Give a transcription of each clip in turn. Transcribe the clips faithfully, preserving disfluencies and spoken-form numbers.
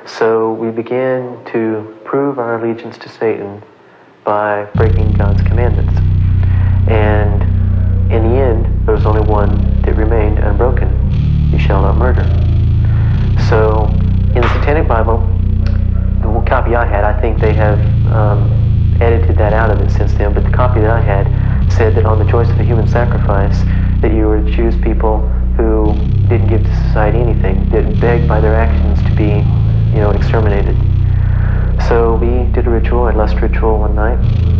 So we began to prove our allegiance to Satan by breaking God's commandments. And in the end, there was only one that remained unbroken. You shall not murder. So in the Satanic Bible, the copy I had, I think they have um, edited that out of it since then, but the copy that I had said that on the choice of a human sacrifice, that you were to choose people who didn't give to society anything, that begged by their actions to be, you know, exterminated. So we did a ritual, a lust ritual one night,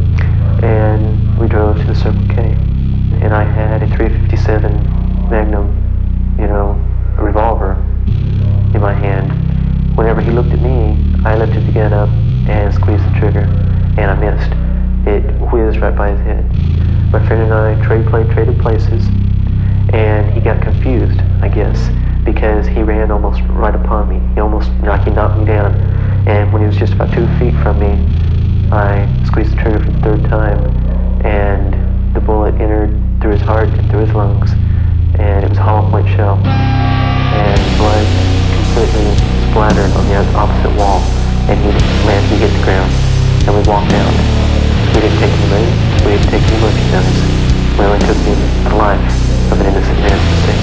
and we drove to the Circle K. And I had a three fifty-seven Magnum, you know, a revolver in my hand. Whenever he looked at me, I lifted the gun up and squeezed the trigger, and I missed. It whizzed right by his head. My friend and I trade play, traded places, and he got confused, I guess, because he ran almost right upon me. He almost, like, he knocked me down. And when he was just about two feet from me, I squeezed the trigger for the third time, and the bullet entered through his heart and through his lungs, and it was a hollow point shell. And blood completely splattered on the opposite wall, and he landed, he hit the ground, and we walked out. We didn't take any money, we didn't take any merchandise. We only took the, the life of an innocent man's mistake.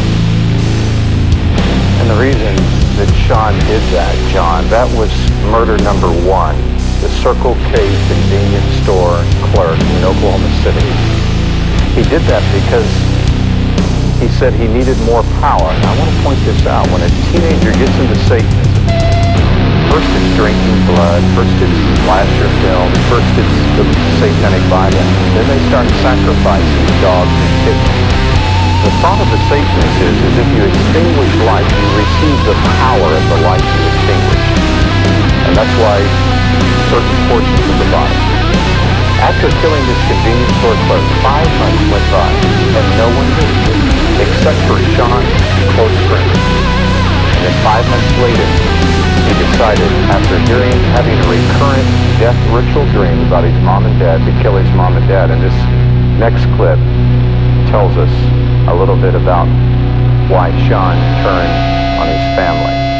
And the reason that Sean did that, John, that was murder number one. The Circle K convenience store clerk in Oklahoma City. He did that because he said he needed more power. And I want to point this out. When a teenager gets into Satanism, first it's drinking blood, first it's slasher film, first it's the Satanic Bible, then they start sacrificing dogs and kittens. The thought of the Satanist is, is if you extinguish light, you receive the power of the light you extinguish. And that's why certain portions of the body. After killing this convenience store clerk, five months went by, and no one knew, except for Sean's close friends. And then five months later, he decided, after hearing, having a recurrent death ritual dream about his mom and dad, to kill his mom and dad. And this next clip tells us a little bit about why Sean turned on his family.